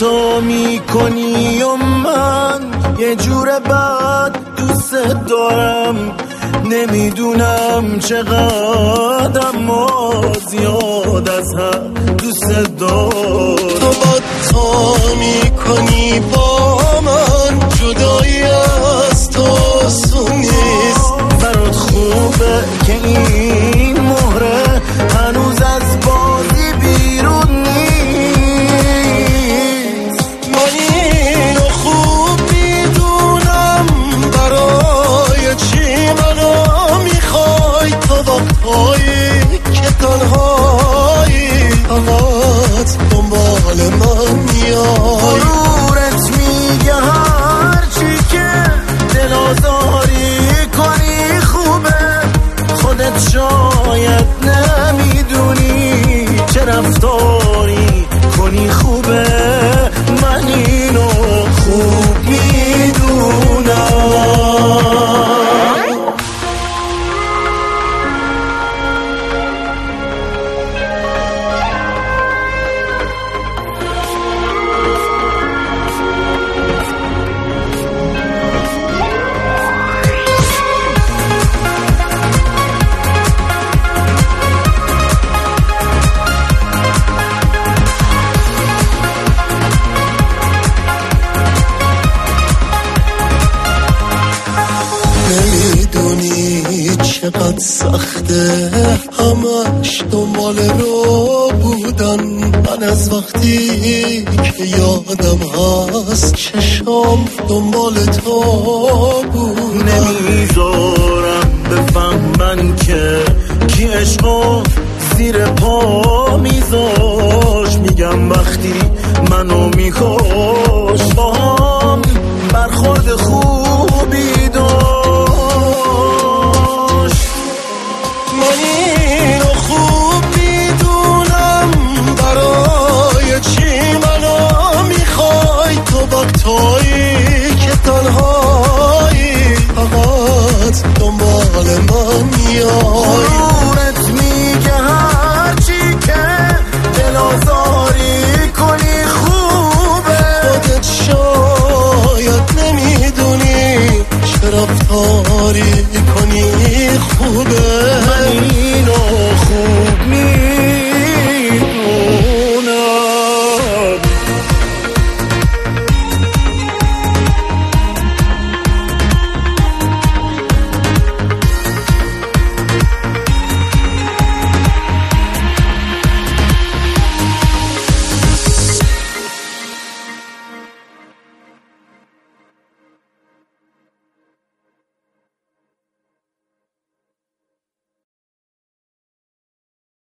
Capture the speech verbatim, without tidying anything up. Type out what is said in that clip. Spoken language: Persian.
تو میکنی و من یه جور بد دوست دارم، نمیدونم چقدر اما زیاد از حد دوست دارم. تو بد تا میکنی با من، جدایی از تو آسون نیست. برات خوبه که این مهره هنوز از بازی بیرون نیست. من اینو خوب میدونم، برای چی منو میخوای؟ تو وقتهایی که تنهایی فقط دنبال من میای. غرورت میگه هرچی که دل آزاری کنی خوبه، خودت شاید نمیدونی چه رفتاری کنی خوبه. من اینو خوب میدونم. نمیدونی چقدر سخته همش دنبال رو بودن. من از وقتی که یادم هست چشام دنبال تو بود. نمیذارم بفهمن که کی عشقو زیر پا میذاش. میگم وقتی منو میخوای